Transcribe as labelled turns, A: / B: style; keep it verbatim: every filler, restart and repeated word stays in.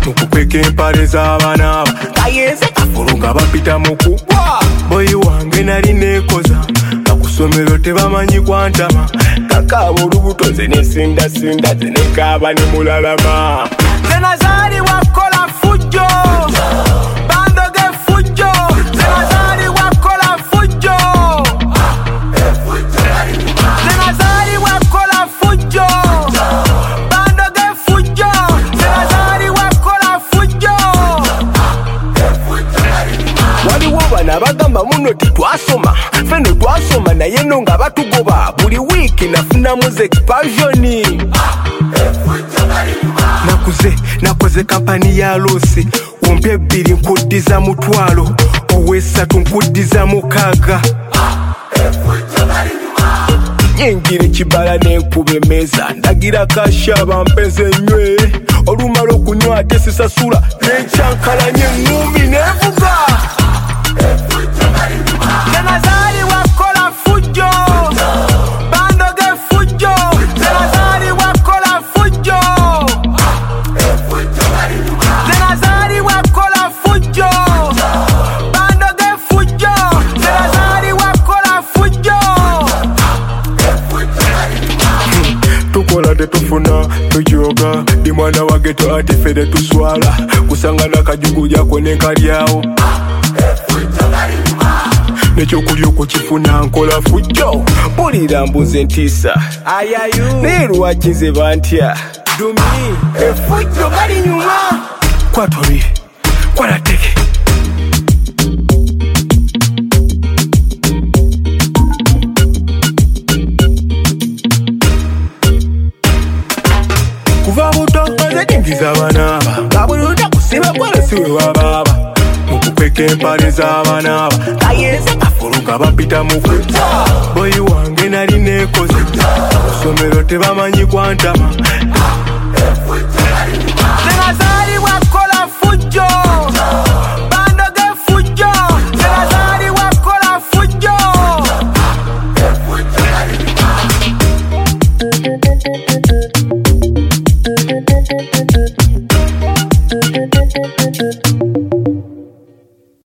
A: mukukweka empale z'abaana aba kayenze kafulu nga bapita mu kugwa boyi wange nali neekoza kakusomero tebamanyi kwantama kakaaba olubuto nze nesindasinda ze nekaaba ne mulalama ze nazaalibwa kukola fujjo bandoge fujjo ze nazaalibwa kukola fujjo ze nazaalibwa kukola fujjo bandoge fujjo ze nazaalibwa kukola fujjo waliwo bano abagamba muno titwasoma feno twasoma naye no nga batugoba buli wiiki nafunamu ze expansioni nakuze nakoze kampani ya losi wompe ebbiri nkuddiza mutwalo ow'essatu nkuddiza mukaaga nyingire kibala n'enkuba emmeeza ndagira kasha bampeze nywe olumala okunywa ate sisasula n'enkyankalanya eŋŋumbi n'evuga ze nazaalibwa kukola fujjo bandoge fujjo ze nazaalibwa kukola fujjo ze nazaalibwa kukola fujjo bandoge fujjo ze nazaalibwa kukola fujjo tukola tetufuna tujoga ndi mwana wa geto ate ffe tetuswala kusangana kajugu jako nenkalyawo nekyokulya okukifuna nkola fujjo mpulira mbuze ntiisa naye lwaki nze bantya dumi efujjo balinyuma kwatobire kwalateke kuva buto nze dingiza abaana aba nga buli lunaku siba kwalasiwe wabaaba mukukweka empale z'abaana aba kayenze kafulu nga bapita mu kugwa boyi wange nali neekoze kusomero tebamanyi kwantama